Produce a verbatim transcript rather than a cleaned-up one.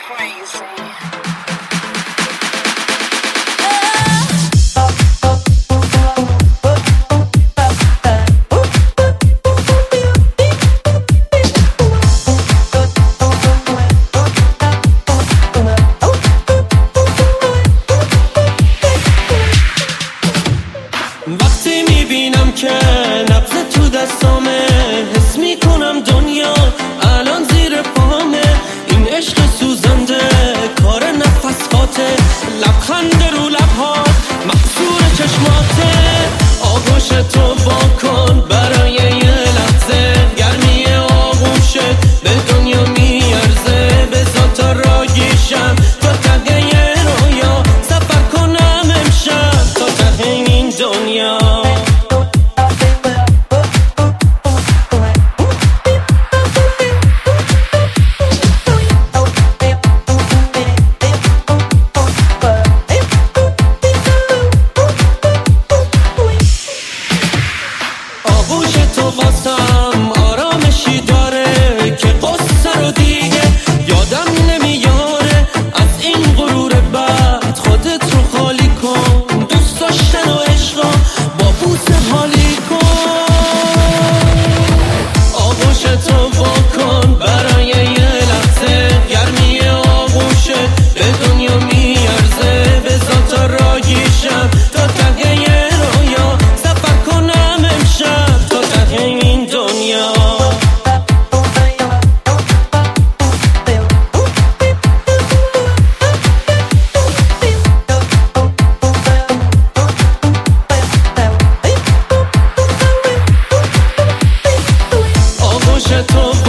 وقتی میبینم که نبض تو دستامه، حس میکنم دنیا الان زیر پامه. این عشق سوزنده کار نفس خاطه، لبخند رو لبهات مقصور چشماته. آغوش تو واکن برای یه لحظه، گرمی آغوشت به دنیا میارزه. بذار تا راگیشم تا ته یه رویا، سفر کنم امشب تا ته این دنیا. آغوش تو واسم آرامشی داره که قصه رو دیگه یادم نمیاره. از این غرور بد خودت رو خالی کن، دوست داشتن و عشقا با بوسه حالی کن. آغوش تو واکن برای یه لحظه، گرمی آغوشت به دنیا میارزه. بذار تا راگیشم تا ته یه رویا، سفر کنم امشب تا ته این دنیا. آغوش تو